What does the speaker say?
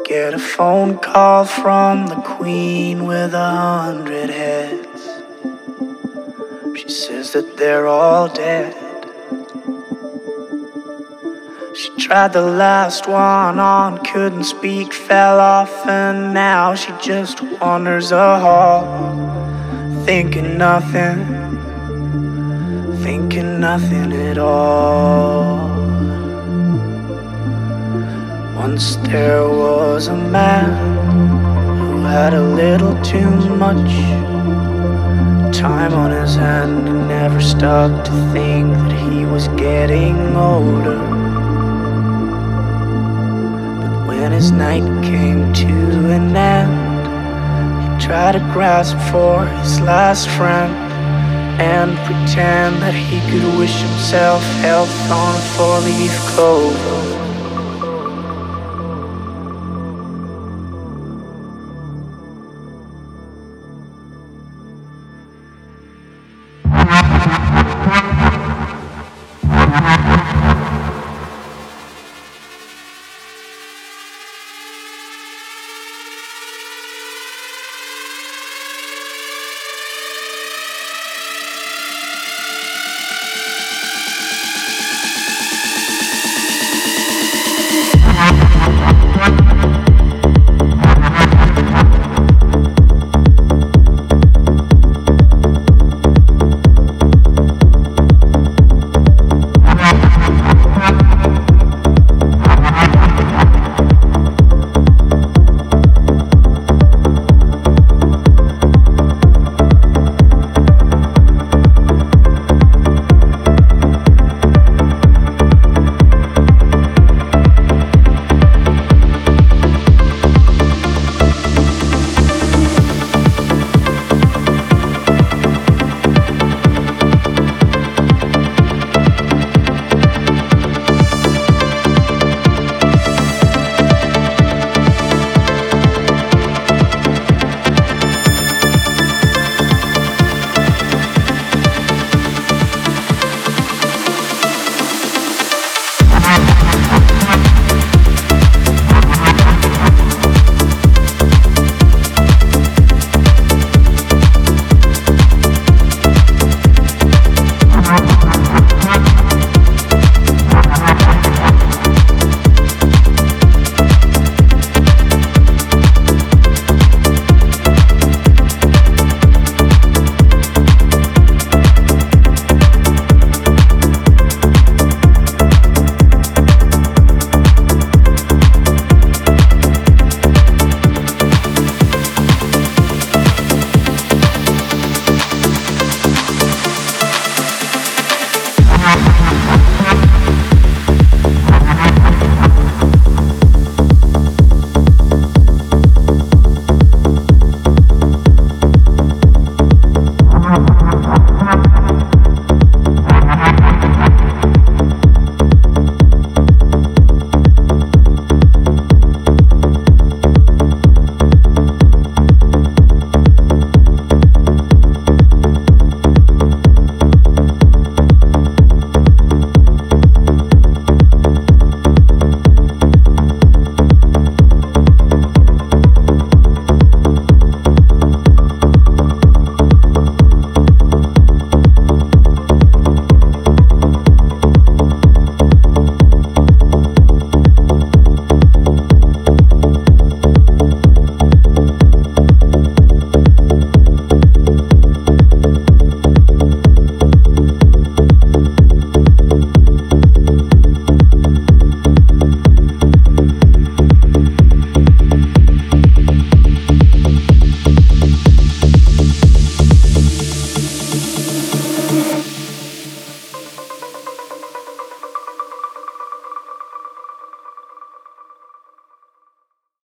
Get a phone call from the Queen with 100 heads. She says that they're all dead. She tried the last one on, couldn't speak, fell off, and now she just wanders a hall, thinking nothing at all. Once there was a man who had a little too much time on his hand and never stopped to think that he was getting older. When his night came to an end, he tried to grasp for his last friend and pretend that he could wish himself health on a 4-leaf clover.